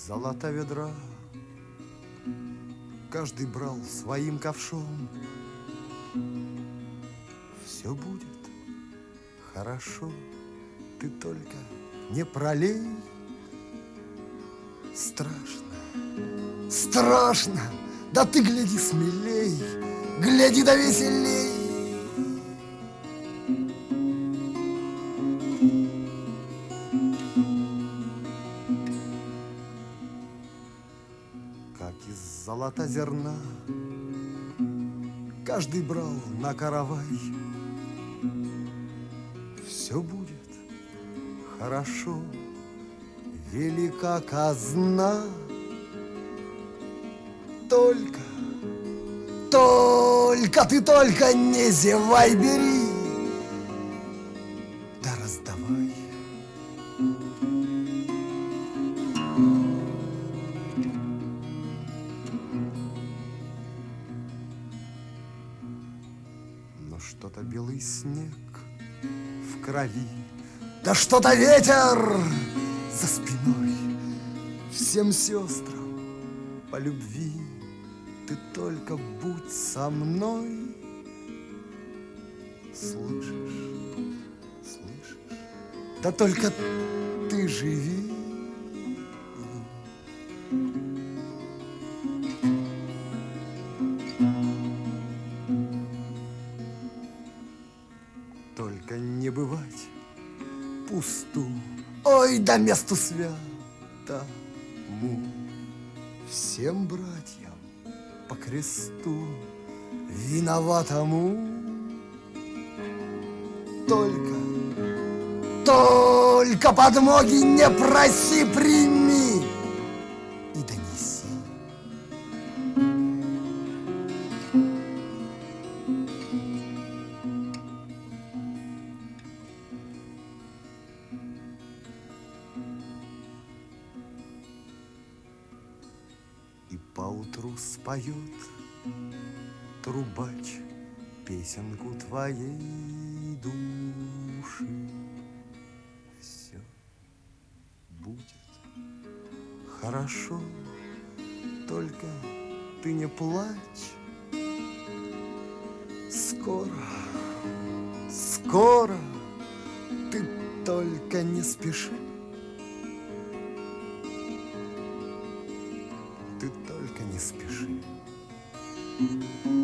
золота ведра каждый брал своим ковшом. Все будет хорошо, ты только не пролей. Страшно, страшно, да ты гляди смелей, гляди да веселей. Как из золота зерна каждый брал на каравай. Все будет хорошо, велика казна. Только ты только не зевай, бери, да раздавай. Но что-то белый снег в крови, да что-то ветер за спиной. Всем сестрам по любви ты только будь со мной. Слышишь, слышишь, да только ты живи. Только не бывать пусту, ой, да месту святому, всем братьям по кресту виноватому. Только подмоги не проси, прими и донеси. И поутру споет трубач песенку твоей души. Все будет хорошо, только ты не плачь. Скоро, ты только не спеши. Ты только не спеши.